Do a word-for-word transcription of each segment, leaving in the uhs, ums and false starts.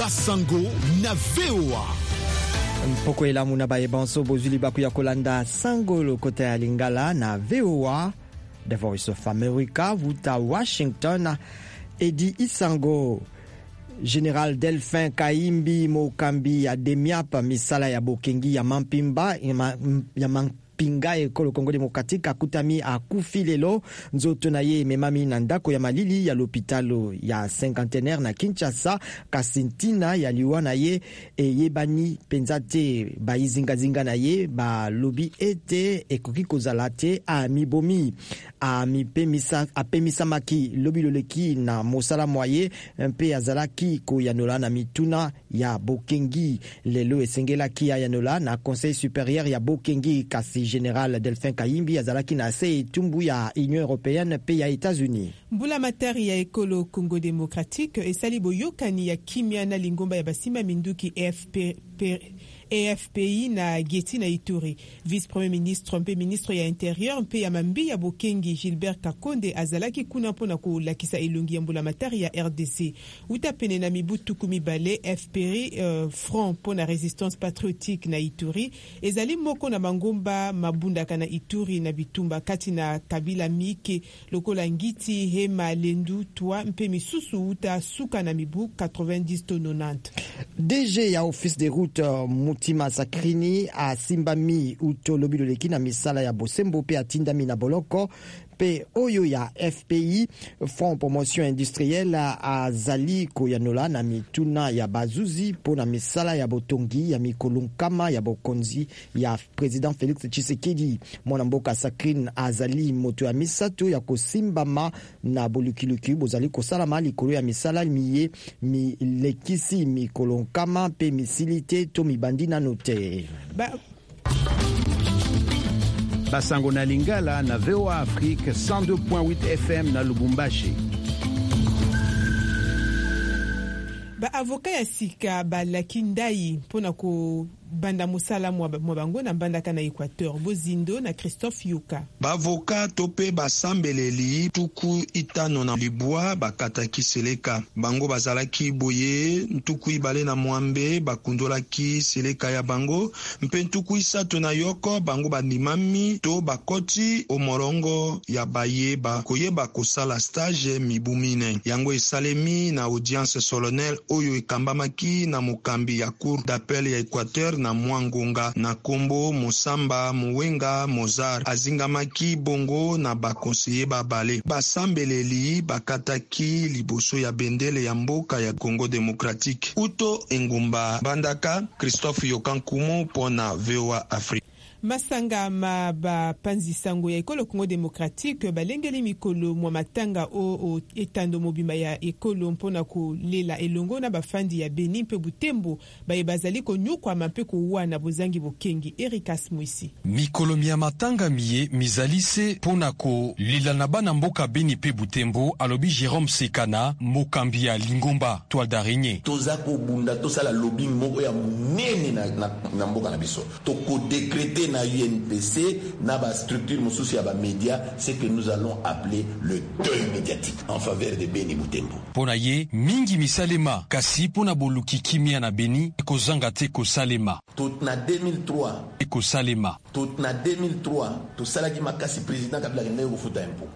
Basango na V O A. Mpoko elamu na baye banso bozuli baku ya kolanda sango lo kote ya Lingala na V O A. The Voice of America, vuta Washington. Edi Isango. General Delphin Kaimbi Mokambi ya Demiapa misala ya Bokengi ya Mampimba ya Mampimba pinga ekolo Kongo Demokratika kutami akufi lelo nzoto na ye memami na ndako ya malili ya l'hôpital ya cinquantenaire na Kinshasa kasintina ya liwa na ye e yebani penzate ba izingazinga na ye ba lobi ete ekoki kozala te a mibomi a mipemisa apemisa maki lobi loleki na mosala moye mpe azalaki ko yanola na mituna ya Bokengi lelo esengelaki ya yanola na conseil supérieur ya Bokengi kasi Général Delphin Kaimbi azalaki na se tumbu ya Union Européenne pe ya États-Unis. Mbula matari ya ekolo Congo Démocratique esali boyokani ya kimia na lingomba ya basima minduki A F P A F P I na Geti na Ituri. Vice-premier ministre mpe ministre ya intérieur mpe ya mambi ya Bokengi Gilbert Kakonde azalaki kuna mpona kolakisa elongi ya mbula matari ya R D C. Uta pene na mibutu kumibale F P I uh, Front mpona résistance patriotique na Ituri ezali moko na mangomba mabundaka na Ituri na bitumba kati na kabila mike lokola ngiti hema lendu twa mpe misusu uta suka na mibu quatre-vingt-dix to nonante. D G ya office des routes Mutima Sakrini a Simbami uto lobi loleki na misala ya Bosembo pe atindami na Boloko pe oyo ya F P I Front Promotion Industrielle a zali ko yanola na mituna ya bazuzi po na misala ya botongi ya mikolunkama ya bokonzi ya Président Félix Tshisekedi. Mwana mboka Sakrini azali moto ya misato ya kosimbama na bolukiluki bozali kosalama likolo ya misala miye mi lekisi mikolunkama pe misilite to mibandi na note. Ba Basango na Lingala na V O A Afrique cent deux point huit F M na Lubumbashi. Ba avoka ya sika ba lakindai pona ko banda musala mwa bango na mbandaka na Equateur Bozindo na Christophe Yuka. Bavoka tope basambeleli tuku itano na libwa bakataki seleka bango bazalaki boye ntuku ibale na mwambe bakundolaki seleka ya bango mpe ntuku isato na yoko bango bandimami to bakoti omorongo ya bayeba koyeba kosala stage mibumine yango esalemi na audience solennelle oyo ekambamaki na mokambi ya cour d'appel ya Equateur na Mwangonga na Kombo Mosamba Muwenga Mozar azingamaki bongo na bakonseye babale basambeleli bakataki liboso ya bendele ya mboka ya Congo Démocratique uto engumba bandaka Christophe Yokankumu pona V O A Afrique. Masanga ma ba panzi sango ya ekolo Congo Démocratique balengeli mikolo mwa matanga o, o etando mobima ya ekolo mpona ko lela elongo na bafandi ya Beni mpe Butembo baye bazali ko nyukwa mampe ko wana bozangi Bokengi. Erikas Mwisi mikolo mia matanga miye mizalise pona ko lela na bana mboka Beni mpe Butembo alobi Jérôme Sekana mokambi ya Lingomba toile d'araignée toza ko bunda to sala lobbying moko ya munene na, na, na mboka na biso to ko décréter na U N P C, na ba structure mususu ya ba média, c'est que nous allons appeler le deuil médiatique en faveur de Beni Butembo. Pona ye mingi misalema kasi pona boluki kimia na Beni ekozanga te ko salema. Tout na deux mille trois. Eko salema. Tout na deux mille trois. Tout salaki makasi président Kabila kende ko futa impo.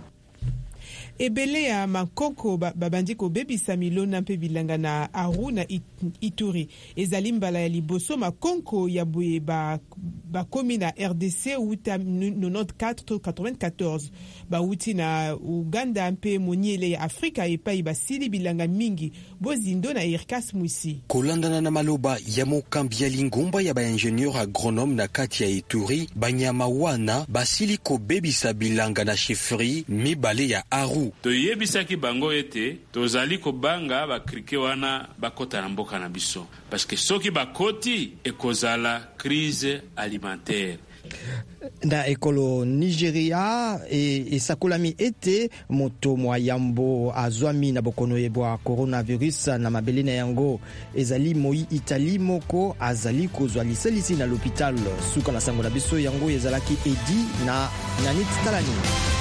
Ebele ya makoko babandi ko bebisa milona mpe bilanga na Aru na Ituri ezali mbala ya liboso makonko ya boye ba bakomi na R D C uta quatre-vingt-quatorze quatre-vingt-quatorze ba uti na Uganda mpe moniele ya Afrika epai basili bilanga mingi Bozindo na Erikas Mwisi kolandana na maloba ya mokambi ya Lingomba ya ba ingénieur agronome na kati ya Ituri banyama wana basili ko bebisa bilanga na chefferie mibale ya Aru to yebisaki bango ete tozali ko banga bakrike wana bakota na mboka na biso parce que soki bakoti ekozala crise alimentaire. Na ekolo Nigeria e, e sakolami ete moto mwayambo azwami na bokono yebwa coronavirus na mabele na yango ezali moi Itali moko azali kozwa liselisi na l'hôpital suka na sango na biso yango ezalaki edi na nanit talani.